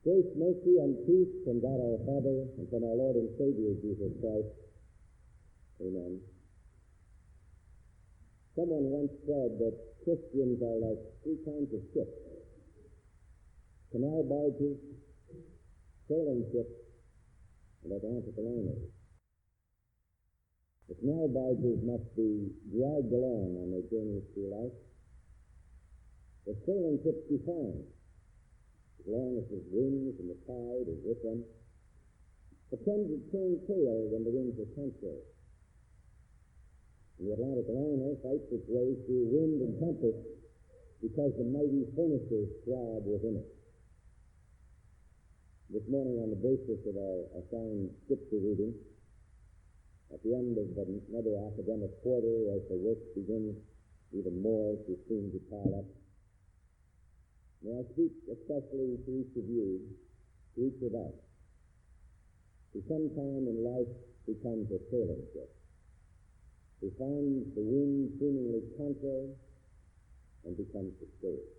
Grace, mercy, and peace from God our Father and from our Lord and Savior Jesus Christ. Amen. Someone once said that Christians are like three kinds of ships: canal barges, sailing ships, and Atlantic liners. The canal barges must be dragged along on their journeys through life. The sailing ships do fine, as long as the winds and the tide is with them, but tend to turn tail when the winds are contrary. And the Atlantic liner fights its way through wind and tempest because the mighty furnaces throb within it. This morning, on the basis of our assigned scripture reading, at the end of another academic quarter, as the work begins even more to seem to pile up, may I speak especially to each of you, to each of us, who sometime in life becomes a sailing ship, who finds the wind seemingly contrary and becomes discouraged.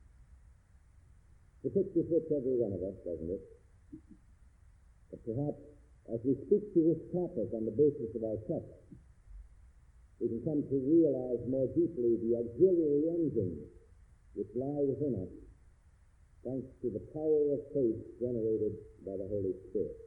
The picture fits every one of us, doesn't it? But perhaps as we speak to this topic on the basis of our text, we can come to realize more deeply the auxiliary engines which lie within us, thanks to the power of faith generated by the Holy Spirit.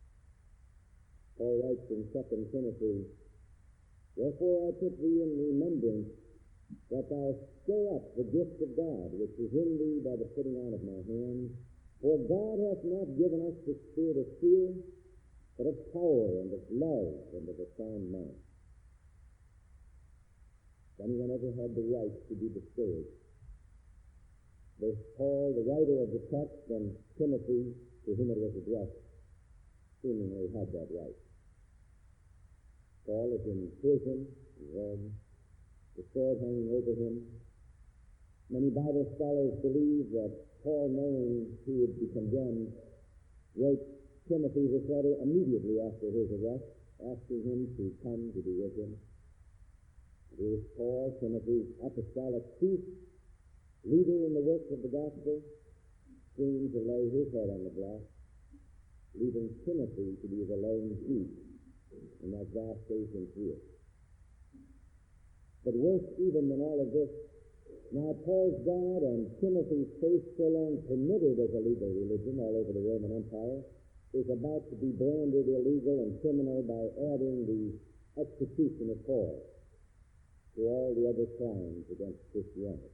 Paul writes in 2 Timothy, "Wherefore I put thee in remembrance that thou stir up the gift of God, which is in thee by the putting on of my hands. For God hath not given us the spirit of fear, but of power and of love and of a sound mind." Has anyone ever had the right to be discouraged? Both Paul, the writer of the text, and Timothy, to whom it was addressed, seemingly had that right. Paul is in prison in Rome, the sword hanging over him. Many Bible scholars believe that Paul, knowing he would be condemned, wrote Timothy this letter immediately after his arrest, asking him to come to be with him. And here is Paul, Timothy's apostolic chief, leader in the work of the gospel, soon to lay his head on the block, leaving Timothy to be the lone chief in that vast Asian field. But worse even than all of this, now Paul's God and Timothy's faith, so long permitted as a legal religion all over the Roman Empire, is about to be branded illegal and criminal by adding the execution of Paul to all the other crimes against Christianity.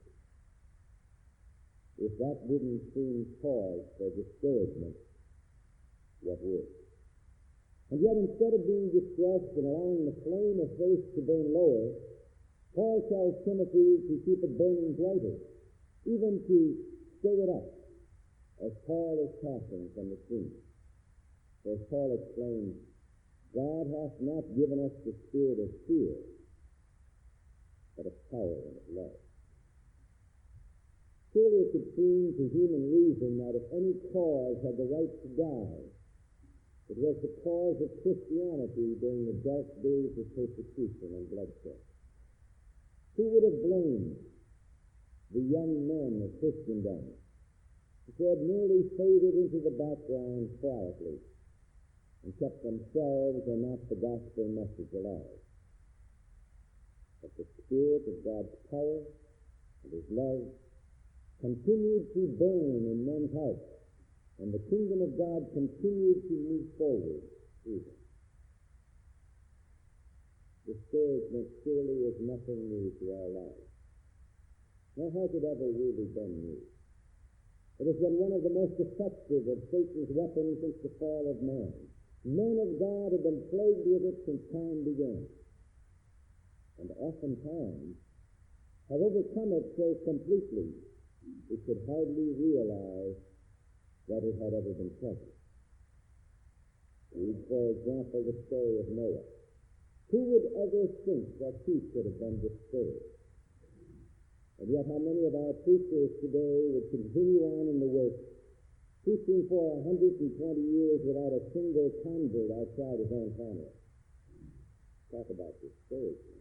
If that didn't seem cause for discouragement, what would? And yet, instead of being distressed and allowing the flame of faith to burn lower, Paul tells Timothy to keep it burning brighter, even to stir it up, as Paul is passing from the scene. For as Paul explains, God hath not given us the spirit of fear, but of power and of love. Surely it could seem to human reason that if any cause had the right to die, it was the cause of Christianity during the dark days of persecution and bloodshed. Who would have blamed the young men of Christendom who had merely faded into the background quietly and kept themselves and not the gospel message alive? But the Spirit of God's power and His love continued to burn in men's hearts, and the kingdom of God continued to move forward through them. Discouragement surely is nothing new to our lives. Nor has it ever really been new. It has been one of the most effective of Satan's weapons since the fall of man. Men of God have been plagued with it since time began, and oftentimes have overcome it so completely we could hardly realize that it had ever been present. Read, for example, the story of Noah. Who would ever think that he could have been discouraged? And yet how many of our preachers today would continue on in the work, preaching for 120 years without a single convert outside his own family? Talk about discouragement.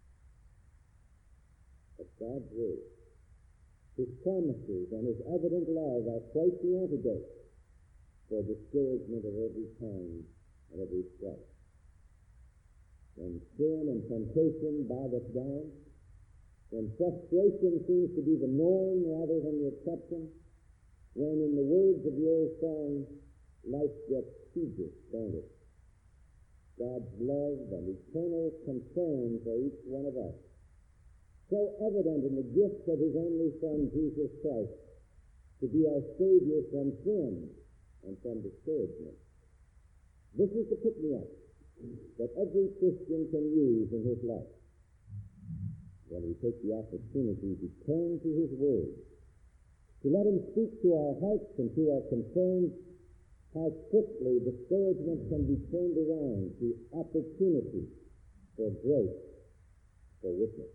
But God's Word, His promises, and His evident love are quite the antidote for discouragement of every kind and every strife. When sin and temptation bog us down, when frustration seems to be the norm rather than the exception, when, in the words of the old song, life gets tedious, don't it? God's love and eternal concern for each one of us, so evident in the gift of his only Son, Jesus Christ, to be our Savior from sin and from discouragement. This is the pick-me-up that every Christian can use in his life. When we take the opportunity to turn to his Word, to let him speak to our hearts and to our concerns, how quickly discouragement can be turned around to opportunity for growth, for witness.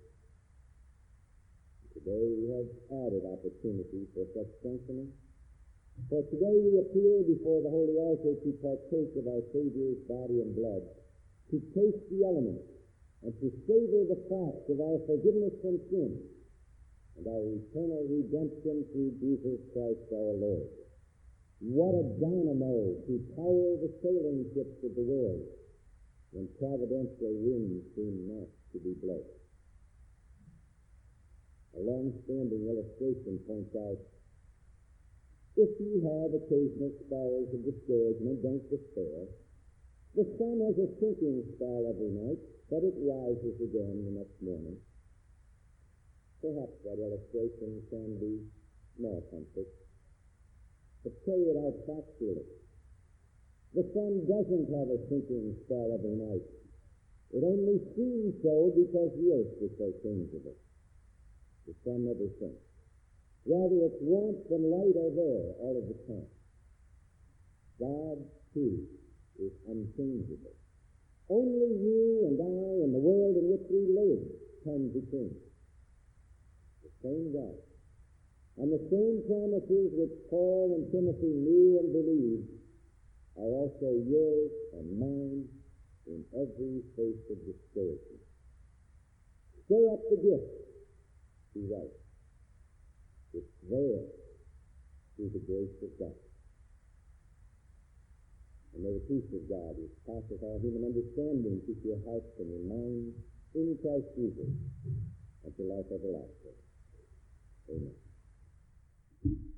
Today we have added opportunity for such strengthening. For today we appear before the holy altar to partake of our Savior's body and blood, to taste the elements, and to savor the fact of our forgiveness from sin and our eternal redemption through Jesus Christ our Lord. What a dynamo to power the sailing ships of the world when providential winds seem not to be blowing. A long-standing illustration points out, if you have occasional spells of discouragement, don't despair. The sun has a sinking spell every night, but it rises again the next morning. Perhaps that illustration can be more comfort. But carry it out factually. The sun doesn't have a sinking spell every night. It only seems so because the earth is so changeable. The sun never sinks. Rather, its warmth and light are there all of the time. God, too, is unchangeable. Only you and I and the world in which we live can be changed. The same God and the same promises which Paul and Timothy knew and believed are also yours and mine in every face of discouragement. Stir up the gift, he writes. It's there through the grace of God. And may the peace of God, which passeth all human understanding, keep your hearts and your minds in Christ Jesus unto life everlasting. Amen.